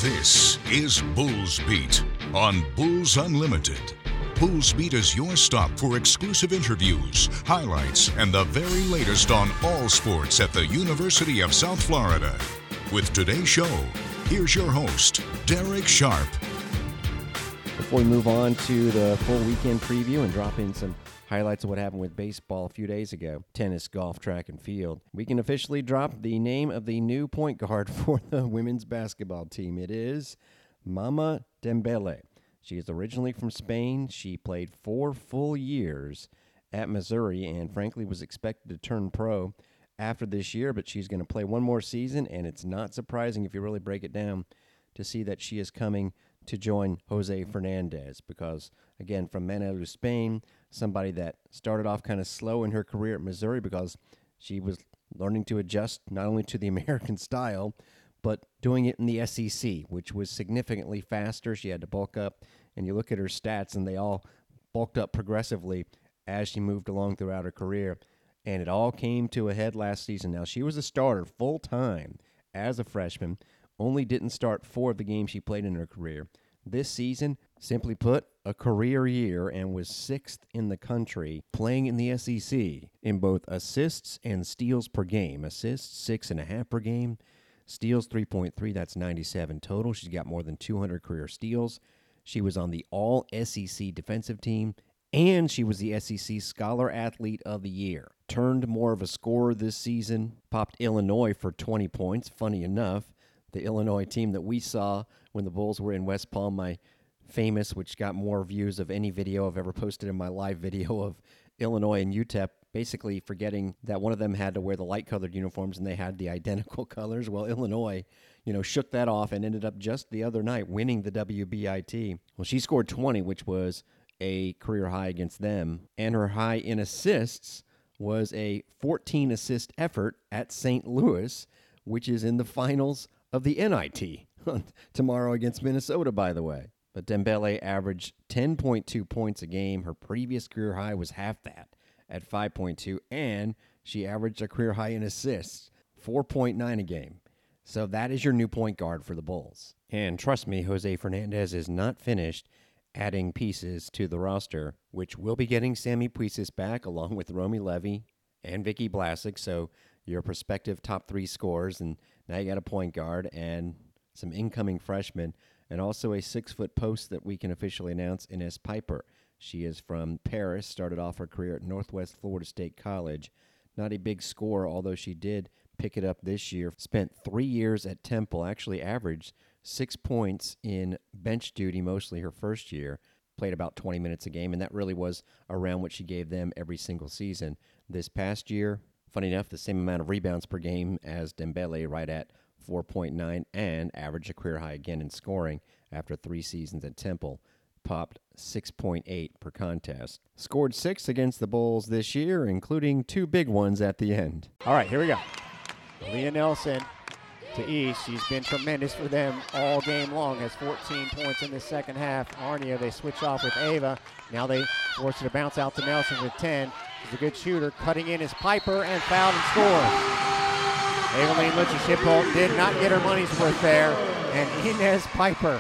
This is Bulls Beat on Bulls Unlimited. Bulls Beat is your stop for exclusive interviews, highlights, and the very latest on all sports at the University of South Florida. With today's show, here's your host, Derek Sharp. Before we move on to the full weekend preview and drop in some highlights of what happened with baseball a few days ago, tennis, golf, track, and field, we can officially drop the name of the new point guard for the women's basketball team. It is Mama Dembele. She is originally from Spain. She played 4 full years at Missouri and frankly was expected to turn pro after this year, but she's going to play one more season, and it's not surprising if you really break it down to see that she is coming to join Jose Fernandez because, again, from Manileu, Spain, somebody that started off kind of slow in her career at Missouri because she was learning to adjust not only to the American style, but doing it in the SEC, which was significantly faster. She had to bulk up, and you look at her stats, and they all bulked up progressively as she moved along throughout her career, and it all came to a head last season. Now, she was a starter full-time as a freshman, only didn't start 4 of the games she played in her career. This season, simply put, a career year and was 6th in the country playing in the SEC in both assists and steals per game. Assists, 6.5 per game. Steals, 3.3. That's 97 total. She's got more than 200 career steals. She was on the All-SEC defensive team, and she was the SEC Scholar Athlete of the Year. Turned more of a scorer this season. Popped Illinois for 20 points. Funny enough, the Illinois team that we saw when the Bulls were in West Palm, my famous, which got more views of any video I've ever posted in my live video of Illinois and UTEP, basically forgetting that one of them had to wear the light-colored uniforms and they had the identical colors. Well, Illinois, shook that off and ended up just the other night winning the WBIT. Well, she scored 20, which was a career high against them, and her high in assists was a 14-assist effort at St. Louis, which is in the finals of the NIT tomorrow against Minnesota, by the way. But Dembele averaged 10.2 points a game. Her previous career high was half that at 5.2, and she averaged a career high in assists, 4.9 a game. So that is your new point guard for the Bulls. And trust me, Jose Fernandez is not finished adding pieces to the roster, which will be getting Sammy Puisis back along with Romy Levy and Vicky Blasek. So your prospective top 3 scorers, and now you got a point guard and some incoming freshmen, and also a 6-foot post that we can officially announce, Ines Piper. She is from Paris, started off her career at Northwest Florida State College. Not a big scorer, although she did pick it up this year. Spent 3 years at Temple, actually averaged 6 points in bench duty, mostly her first year. Played about 20 minutes a game, and that really was around what she gave them every single season. This past year, funny enough, the same amount of rebounds per game as Dembele, right at 4.9, and averaged a career high again in scoring after 3 seasons at Temple. Popped 6.8 per contest. Scored 6 against the Bulls this year, including 2 big ones at the end. All right, here we go. Leah Nelson to East. She's been tremendous for them all game long. Has 14 points in the second half. Arnia, they switch off with Ava. Now they force it to bounce out to Nelson with 10. She's a good shooter. Cutting in is Piper, and fouled and scores. Eveline Lucha-Shippolt did not get her money's worth there, and Ines Piper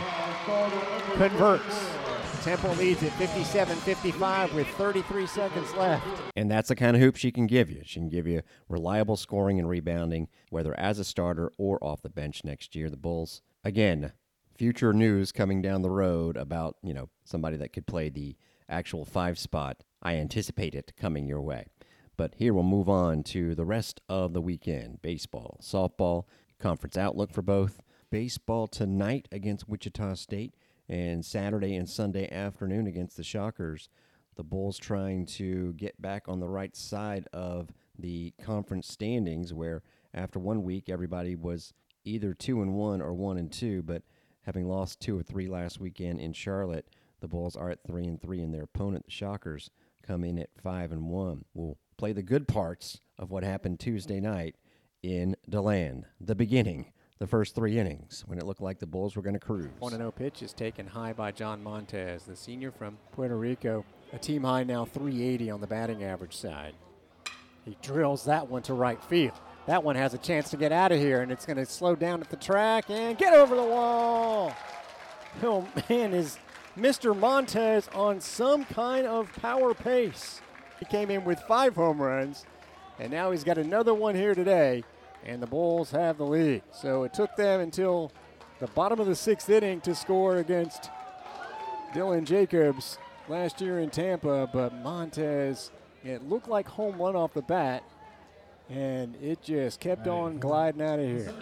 converts. Temple leads at 57-55 with 33 seconds left. And that's the kind of hoop she can give you. She can give you reliable scoring and rebounding, whether as a starter or off the bench next year. The Bulls, again, future news coming down the road about, somebody that could play the actual 5 spot. I anticipate it coming your way. But here we'll move on to the rest of the weekend. Baseball, softball, conference outlook for both. Baseball tonight against Wichita State, and Saturday and Sunday afternoon against the Shockers. The Bulls trying to get back on the right side of the conference standings, where after 1 week everybody was either 2-1 or 1-2, but having lost 2 or 3 last weekend in Charlotte, the Bulls are at 3-3, and their opponent, the Shockers, come in at 5-1. We'll play the good parts of what happened Tuesday night in DeLand, the beginning. The first 3 innings, when it looked like the Bulls were going to cruise. 1-0 pitch is taken high by John Montez, the senior from Puerto Rico. A team high now 380 on the batting average side. He drills that one to right field. That one has a chance to get out of here, and it's going to slow down at the track and get over the wall. Oh, man, is Mr. Montez on some kind of power pace. He came in with 5 home runs, and now he's got another one here today, and the Bulls have the lead. So it took them until the bottom of the 6th inning to score against Dylan Jacobs last year in Tampa, but Montez, it looked like home run off the bat, and it just kept on gliding out of here.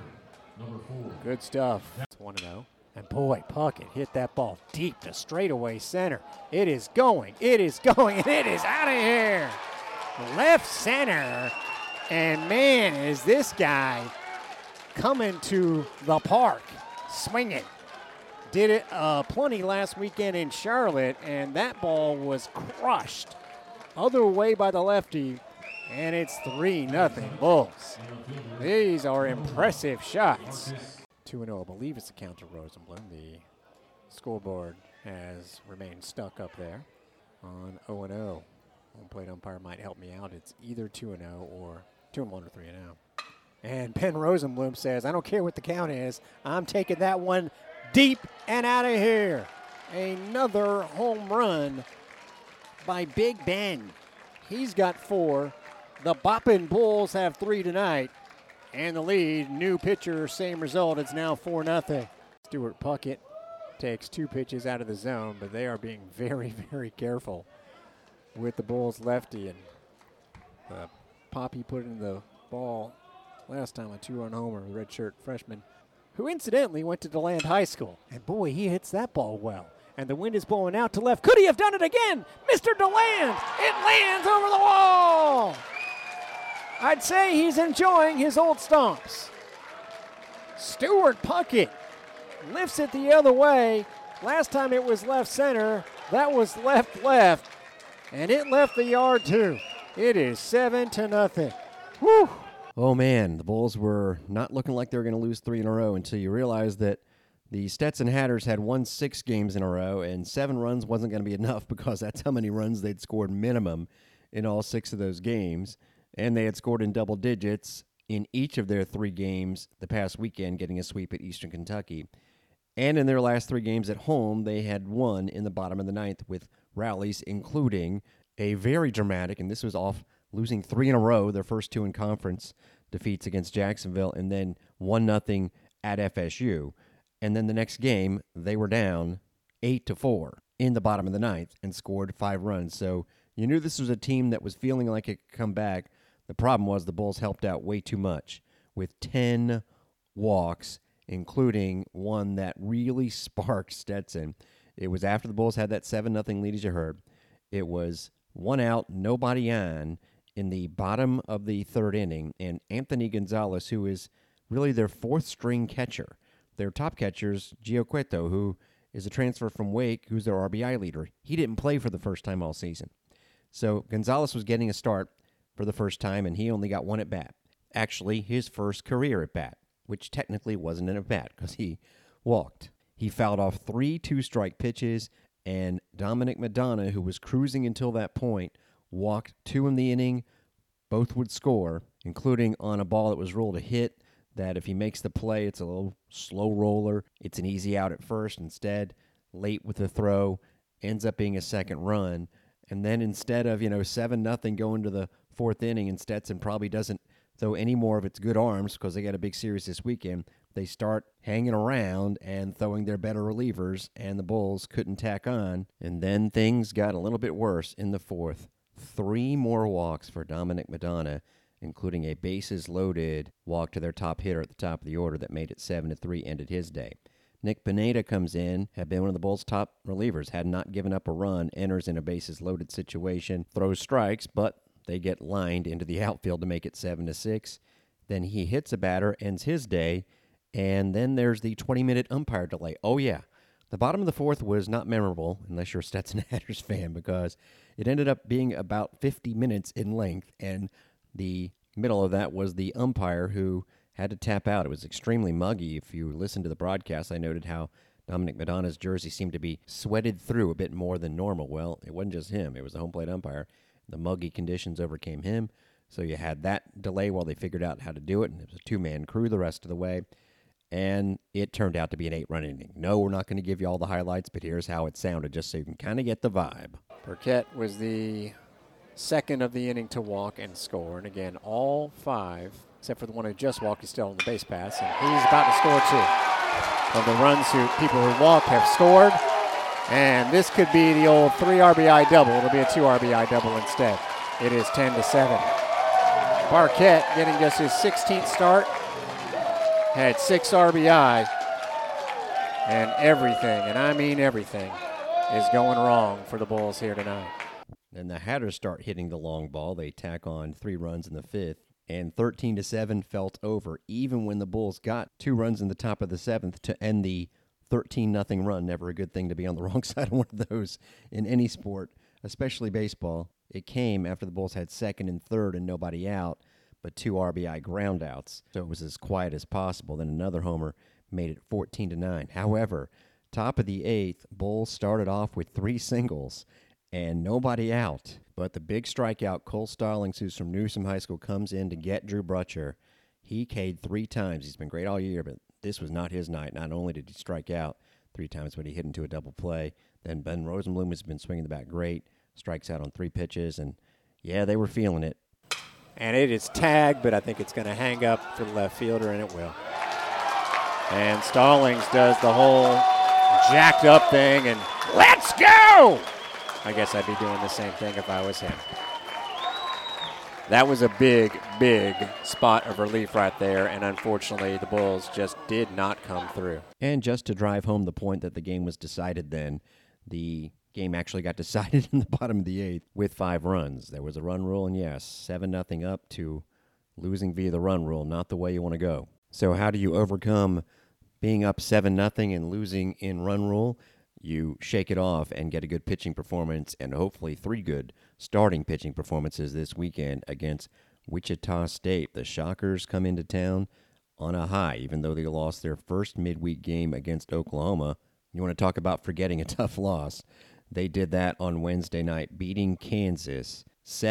Good stuff. It's 1-0. And boy, Puckett hit that ball deep to straightaway center. It is going, and it is out of here. Left center. And man, is this guy coming to the park, swinging. Did it plenty last weekend in Charlotte, and that ball was crushed other way by the lefty. And it's 3-0 Bulls. These are impressive shots. 2-0, I believe it's the count to Rosenblum. The scoreboard has remained stuck up there on 0-0. Home plate umpire might help me out. It's either 2-0 or 2-1 or 3-0. And Ben Rosenblum says, I don't care what the count is. I'm taking that one deep and out of here. Another home run by Big Ben. He's got 4. The Boppin' Bulls have 3 tonight. And the lead, new pitcher, same result. It's now 4-0. Stuart Puckett takes 2 pitches out of the zone, but they are being very, very careful with the Bulls lefty. And Poppy put in the ball last time, a 2-run homer, the redshirt freshman, who incidentally went to DeLand High School. And boy, he hits that ball well. And the wind is blowing out to left. Could he have done it again? Mr. DeLand! It lands over the wall! I'd say he's enjoying his old stomps. Stuart Puckett lifts it the other way. Last time it was left center. That was left. And it left the yard too. It is 7-0. Whew. Oh, man, the Bulls were not looking like they were going to lose 3 in a row until you realize that the Stetson Hatters had won 6 games in a row, and 7 runs wasn't going to be enough because that's how many runs they'd scored minimum in all 6 of those games. And they had scored in double digits in each of their 3 games the past weekend, getting a sweep at Eastern Kentucky. And in their last 3 games at home, they had won in the bottom of the 9th with rallies, including a very dramatic, and this was off losing 3 in a row, their first 2 in conference defeats against Jacksonville, and then 1-0 at FSU. And then the next game, they were down 8-4 in the bottom of the 9th and scored 5 runs. So you knew this was a team that was feeling like it could come back. The problem was the Bulls helped out way too much with 10 walks, including one that really sparked Stetson. It was after the Bulls had that 7-0 lead, as you heard. It was 1 out, nobody on in the bottom of the 3rd inning, and Anthony Gonzalez, who is really their 4th-string catcher. Their top catcher is Gio Cueto, who is a transfer from Wake, who's their RBI leader. He didn't play for the first time all season. So Gonzalez was getting a start for the first time, and he only got 1 at-bat. Actually, his first career at-bat, which technically wasn't an at-bat because he walked. He fouled off 3 two-strike pitches, and Dominic Madonna, who was cruising until that point, walked 2 in the inning. Both would score, including on a ball that was ruled a hit, that if he makes the play, it's a little slow roller. It's an easy out at first. Instead, late with the throw, ends up being a second run. And then instead of, 7-0 going to the 4th inning, and Stetson probably doesn't throw any more of its good arms because they got a big series this weekend, they start hanging around and throwing their better relievers, and the Bulls couldn't tack on. And then things got a little bit worse in the 4th. 3 more walks for Dominic Madonna, including a bases-loaded walk to their top hitter at the top of the order that made it 7-3, ended his day. Nick Pineda comes in, had been one of the Bulls' top relievers, had not given up a run, enters in a bases-loaded situation, throws strikes, but they get lined into the outfield to make it 7-6. Then he hits a batter, ends his day, and then there's the 20-minute umpire delay. Oh, yeah. The bottom of the 4th was not memorable, unless you're a Stetson Hatters fan, because it ended up being about 50 minutes in length, and the middle of that was the umpire who had to tap out. It was extremely muggy. If you listen to the broadcast, I noted how Dominic Madonna's jersey seemed to be sweated through a bit more than normal. Well, it wasn't just him. It was the home plate umpire. The muggy conditions overcame him. So you had that delay while they figured out how to do it, and it was a two-man crew the rest of the way. And it turned out to be an 8-run inning. No, we're not going to give you all the highlights, but here's how it sounded, just so you can kind of get the vibe. Burkett was the second of the inning to walk and score. And again, all 5, except for the one who just walked, is still on the base pass. And he's about to score 2. Of the runs people who walked have scored. And this could be the old 3 RBI double. It'll be a 2 RBI double instead. It is 10-7. Burkett getting just his 16th start. Had 6 RBI, and everything, and I mean everything, is going wrong for the Bulls here tonight. And the Hatters start hitting the long ball. They tack on 3 runs in the 5th, and 13-7 felt over, even when the Bulls got 2 runs in the top of the 7th to end the 13-0 run. Never a good thing to be on the wrong side of one of those in any sport, especially baseball. It came after the Bulls had 2nd and 3rd and nobody out, but 2 RBI groundouts, so it was as quiet as possible. Then another homer made it 14-9. However, top of the 8th, Bulls started off with 3 singles and nobody out. But the big strikeout, Cole Stallings, who's from Newsom High School, comes in to get Drew Brutcher. He K'd 3 times. He's been great all year, but this was not his night. Not only did he strike out 3 times, but he hit into a double play. Then Ben Rosenblum has been swinging the bat great, strikes out on 3 pitches, and yeah, they were feeling it. And it is tagged, but I think it's going to hang up for the left fielder, and it will. And Stallings does the whole jacked up thing, and let's go! I guess I'd be doing the same thing if I was him. That was a big, big spot of relief right there, and unfortunately the Bulls just did not come through. And just to drive home the point that the game was decided then, the game actually got decided in the bottom of the 8th with 5 runs. There was a run rule, and yes, 7-0 up to losing via the run rule, not the way you want to go. So how do you overcome being up 7-0 and losing in run rule? You shake it off and get a good pitching performance and hopefully 3 good starting pitching performances this weekend against Wichita State. The Shockers come into town on a high, even though they lost their first midweek game against Oklahoma. You want to talk about forgetting a tough loss. They did that on Wednesday night, beating Kansas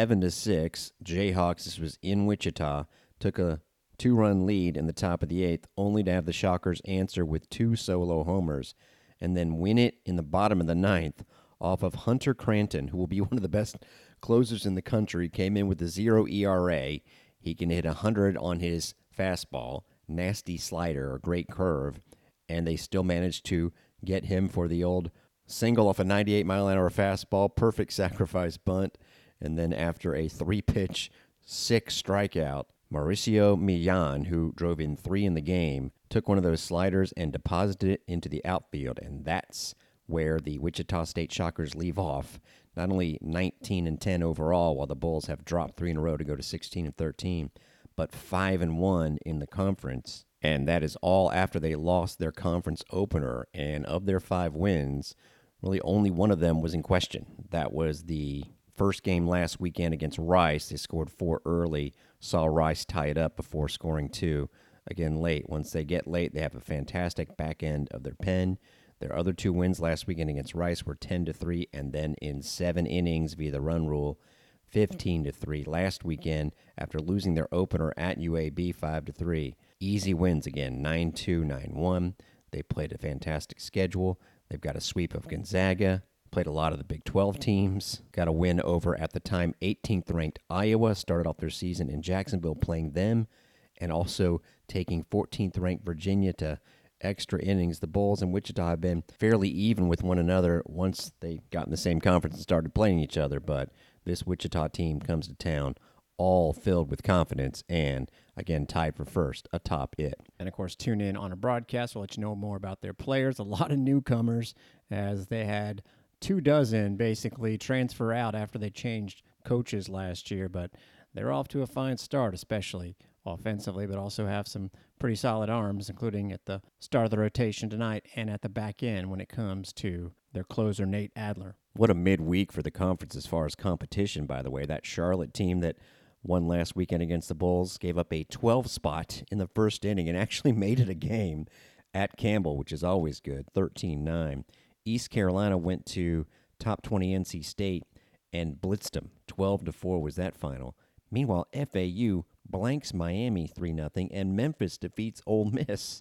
7-6. Jayhawks, this was in Wichita, took a 2-run lead in the top of the 8th, only to have the Shockers answer with 2 solo homers and then win it in the bottom of the 9th off of Hunter Cranton, who will be one of the best closers in the country. Came in with a 0 ERA. He can hit 100 on his fastball, nasty slider, or great curve, and they still managed to get him for the old single off a 98-mile-an-hour fastball, perfect sacrifice bunt, and then after a 3-pitch, 6 strikeout, Mauricio Millan, who drove in 3 in the game, took one of those sliders and deposited it into the outfield, and that's where the Wichita State Shockers leave off. Not only 19-10 overall, while the Bulls have dropped 3 in a row to go to 16-13, but 5-1 in the conference, and that is all after they lost their conference opener. And of their 5 wins, really only one of them was in question. That was the first game last weekend against Rice. They scored 4 early, saw Rice tie it up before scoring 2 again late. Once they get late, they have a fantastic back end of their pen. Their other 2 wins last weekend against Rice were 10-3, and then in 7 innings via the run rule, 15-3. Last weekend, after losing their opener at UAB 5-3, easy wins again, 9-2, 9-1. They played a fantastic schedule. They've got a sweep of Gonzaga, played a lot of the Big 12 teams, got a win over, at the time, 18th-ranked Iowa, started off their season in Jacksonville playing them, and also taking 14th-ranked Virginia to extra innings. The Bulls and Wichita have been fairly even with one another once they got in the same conference and started playing each other, but this Wichita team comes to town all filled with confidence and, again, tied for first atop it. And, of course, tune in on a broadcast. We'll let you know more about their players. A lot of newcomers, as they had 24 basically transfer out after they changed coaches last year, but they're off to a fine start, especially offensively, but also have some pretty solid arms, including at the start of the rotation tonight and at the back end when it comes to their closer, Nate Adler. What a midweek for the conference as far as competition, by the way. That Charlotte team that won last weekend against the Bulls gave up a 12 spot in the first inning and actually made it a game at Campbell, which is always good, 13-9. East Carolina went to top 20 NC State and blitzed them. 12-4 was that final. Meanwhile, FAU blanks Miami 3-0, and Memphis defeats Ole Miss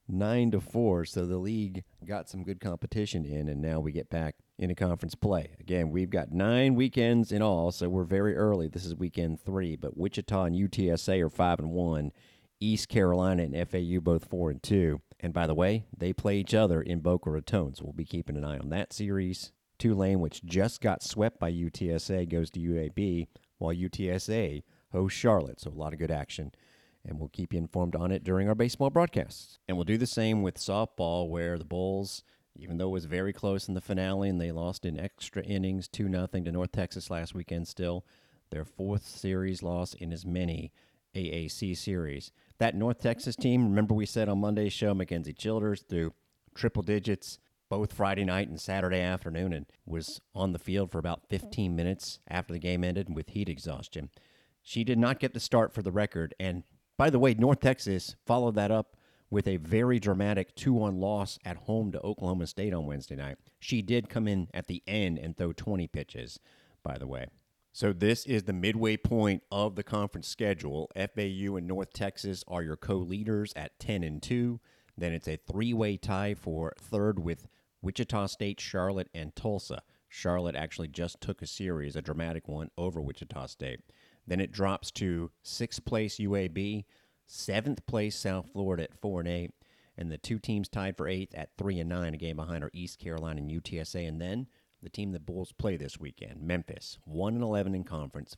9-4. So the league got some good competition in, and now we get back into conference play. Again, we've got 9 weekends in all, so we're very early. This is weekend 3, but Wichita and UTSA are 5-1. East Carolina and FAU both 4-2. And by the way, they play each other in Boca Raton, so we'll be keeping an eye on that series. Tulane, which just got swept by UTSA, goes to UAB, while UTSA hosts Charlotte. So a lot of good action, and we'll keep you informed on it during our baseball broadcasts. And we'll do the same with softball, where the Bulls, even though it was very close in the finale and they lost in extra innings 2-0 to North Texas last weekend, still their 4th series loss in as many AAC series. That North Texas team, remember we said on Monday's show, Mackenzie Childers threw triple digits both Friday night and Saturday afternoon and was on the field for about 15 minutes after the game ended with heat exhaustion. She did not get the start for the record, and by the way, North Texas followed that up with a very dramatic 2-1 loss at home to Oklahoma State on Wednesday night. She did come in at the end and throw 20 pitches, by the way. So this is the midway point of the conference schedule. FAU and North Texas are your co-leaders at 10-2. Then it's a 3-way tie for third with Wichita State, Charlotte, and Tulsa. Charlotte actually just took a series, a dramatic one, over Wichita State. Then it drops to 6th place UAB, 7th place South Florida at 4-8, and the 2 teams tied for 8th at 3-9, a game behind are East Carolina and UTSA. And then the team the Bulls play this weekend, Memphis, 1-11 in conference,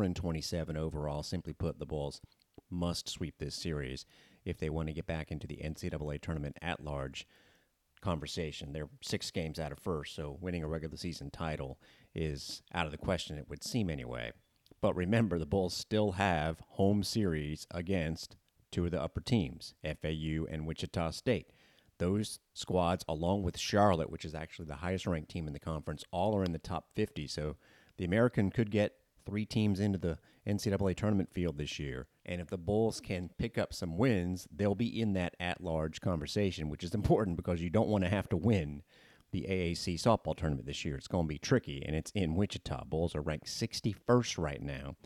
4-27 overall. Simply put, the Bulls must sweep this series if they want to get back into the NCAA tournament at large conversation. They're 6 games out of first, so winning a regular season title is out of the question, it would seem anyway. But remember, the Bulls still have home series against 2 of the upper teams, FAU and Wichita State. Those squads, along with Charlotte, which is actually the highest-ranked team in the conference, all are in the top 50. So the American could get 3 teams into the NCAA tournament field this year. And if the Bulls can pick up some wins, they'll be in that at-large conversation, which is important because you don't want to have to win the AAC softball tournament this year. It's going to be tricky, and it's in Wichita. Bulls are ranked 61st right now,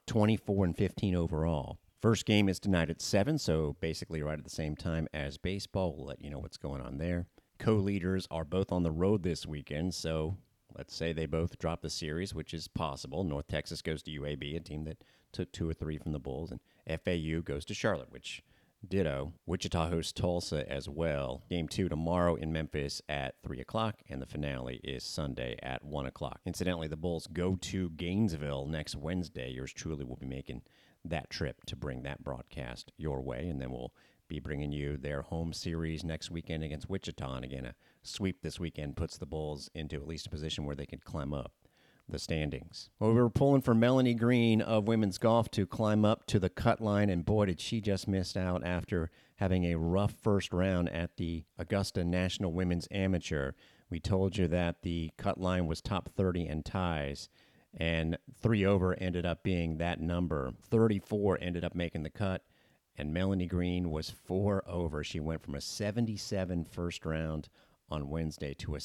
24-15 overall. First game is tonight at 7, so basically right at the same time as baseball. We'll let you know what's going on there. Co-leaders are both on the road this weekend, so let's say they both drop the series, which is possible. North Texas goes to UAB, a team that took 2 or 3 from the Bulls, and FAU goes to Charlotte, which ditto. Wichita hosts Tulsa as well. Game 2 tomorrow in Memphis at 3 o'clock, and the finale is Sunday at 1 o'clock. Incidentally, the Bulls go to Gainesville next Wednesday. Yours truly will be making that trip to bring that broadcast your way, and then we'll be bringing you their home series next weekend against Wichita. And again, a sweep this weekend puts the Bulls into at least a position where they could climb up the standings. Well, we were pulling for Melanie Green of women's golf to climb up to the cut line, and boy, did she just miss out after having a rough first round at the Augusta National Women's Amateur. We told you that the cut line was top 30 in ties, and 3 over ended up being that number. 34 ended up making the cut, and Melanie Green was 4 over. She went from a 77 first round on Wednesday to a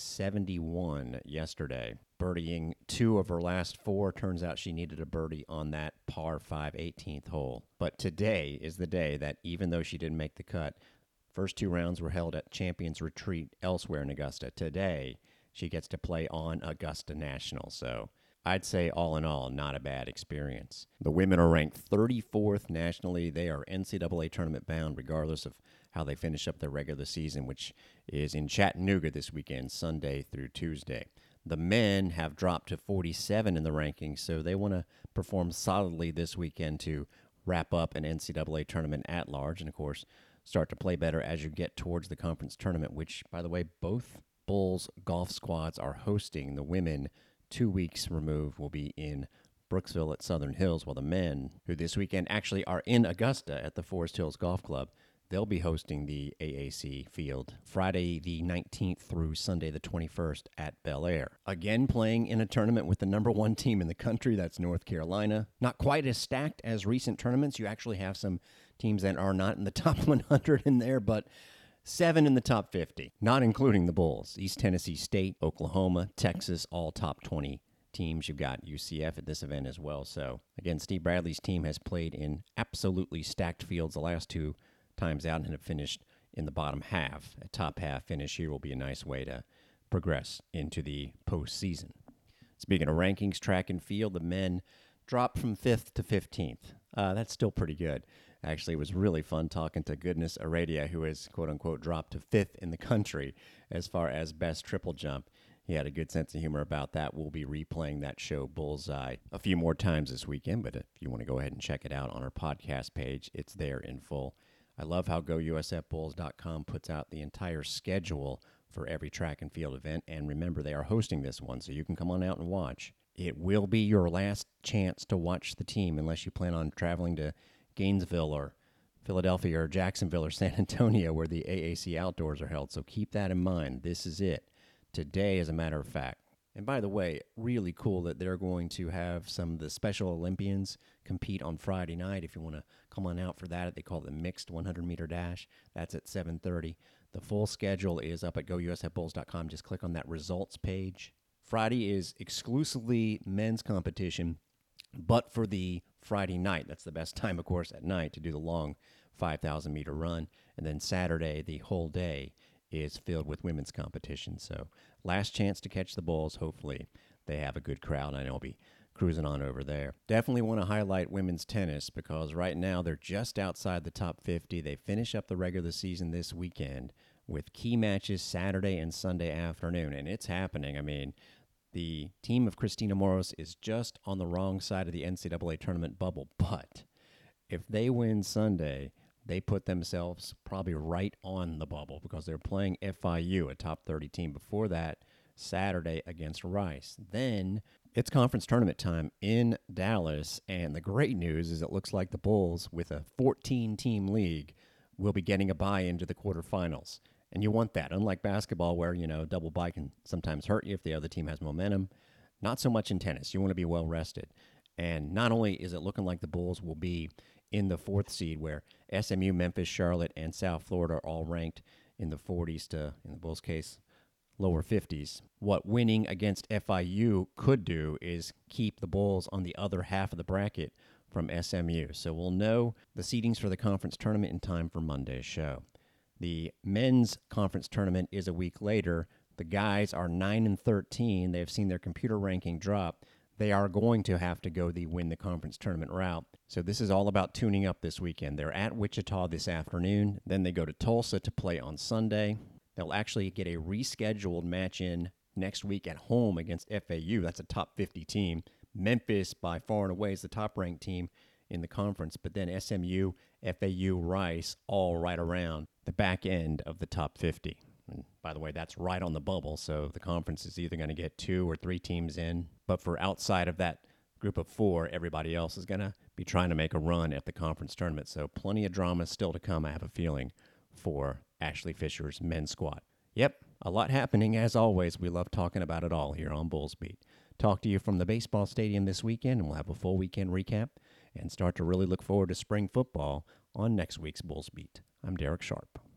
71 yesterday, birdieing 2 of her last 4. Turns out she needed a birdie on that par 5 18th hole. But today is the day that, even though she didn't make the cut, first 2 rounds were held at Champions Retreat elsewhere in Augusta. Today, she gets to play on Augusta National, so I'd say all in all, not a bad experience. The women are ranked 34th nationally. They are NCAA tournament bound regardless of how they finish up their regular season, which is in Chattanooga this weekend, Sunday through Tuesday. The men have dropped to 47 in the rankings, so they want to perform solidly this weekend to wrap up an NCAA tournament at large and, of course, start to play better as you get towards the conference tournament, which, by the way, both Bulls golf squads are hosting. The women, 2 weeks removed, will be in Brooksville at Southern Hills, while the men, who this weekend actually are in Augusta at the Forest Hills Golf Club, they'll be hosting the AAC field Friday the 19th through Sunday the 21st at Bel Air. Again, playing in a tournament with the number 1 team in the country, that's North Carolina. Not quite as stacked as recent tournaments. You actually have some teams that are not in the top 100 in there, but 7 in the top 50, not including the Bulls. East Tennessee State, Oklahoma, Texas, all top 20 teams. You've got UCF at this event as well. So, again, Steve Bradley's team has played in absolutely stacked fields the last 2 times out and have finished in the bottom half. A top half finish here will be a nice way to progress into the postseason. Speaking of rankings, track and field, the men dropped from 5th to 15th. That's still pretty good. Actually, it was really fun talking to Goodness Aradia, who has, quote-unquote, dropped to 5th in the country as far as best triple jump. He had a good sense of humor about that. We'll be replaying that show, Bullseye, a few more times this weekend, but if you want to go ahead and check it out on our podcast page, it's there in full. I love how GoUSFBulls.com puts out the entire schedule for every track and field event, and remember, they are hosting this one, so you can come on out and watch. It will be your last chance to watch the team unless you plan on traveling to Gainesville or Philadelphia or Jacksonville or San Antonio where the AAC Outdoors are held, so keep that in mind. This is it. Today, as a matter of fact. And by the way, really cool that they're going to have some of the Special Olympians compete on Friday night. If you want to come on out for that, they call it the mixed 100-meter dash. That's at 7:30. The full schedule is up at GoUSFBulls.com. Just click on that results page. Friday is exclusively men's competition, but for the Friday night. That's the best time, of course, at night to do the long 5,000-meter run. And then Saturday, the whole day, is filled with women's competition. So last chance to catch the Bulls. Hopefully they have a good crowd. I know I'll be cruising on over there. Definitely want to highlight women's tennis because right now they're just outside the top 50. They finish up the regular season this weekend with key matches Saturday and Sunday afternoon, and it's happening. I mean, the team of Christina Moros is just on the wrong side of the NCAA tournament bubble, but if they win Sunday, they put themselves probably right on the bubble because they're playing FIU, a top 30 team. Before that, Saturday against Rice. Then it's conference tournament time in Dallas, and the great news is it looks like the Bulls, with a 14-team league, will be getting a bye into the quarterfinals. And you want that. Unlike basketball where, double bye can sometimes hurt you if the other team has momentum. Not so much in tennis. You want to be well rested. And not only is it looking like the Bulls will be in the 4th seed where SMU, Memphis, Charlotte, and South Florida are all ranked in the 40s to, in the Bulls' case, lower 50s. What winning against FIU could do is keep the Bulls on the other half of the bracket from SMU. So we'll know the seedings for the conference tournament in time for Monday's show. The men's conference tournament is a week later. The guys are 9-13. They've seen their computer ranking drop. They are going to have to go the win the conference tournament route. So this is all about tuning up this weekend. They're at Wichita this afternoon. Then they go to Tulsa to play on Sunday. They'll actually get a rescheduled match in next week at home against FAU. That's a top 50 team. Memphis, by far and away, is the top-ranked team in the conference. But then SMU, FAU, Rice, all right around the back end of the top 50. And by the way, that's right on the bubble, so the conference is either going to get 2 or 3 teams in. But for outside of that group of 4, everybody else is going to be trying to make a run at the conference tournament. So plenty of drama still to come, I have a feeling, for Ashley Fisher's men's squad. Yep, a lot happening. As always, we love talking about it all here on Bulls Beat. Talk to you from the baseball stadium this weekend, and we'll have a full weekend recap and start to really look forward to spring football on next week's Bulls Beat. I'm Derek Sharp.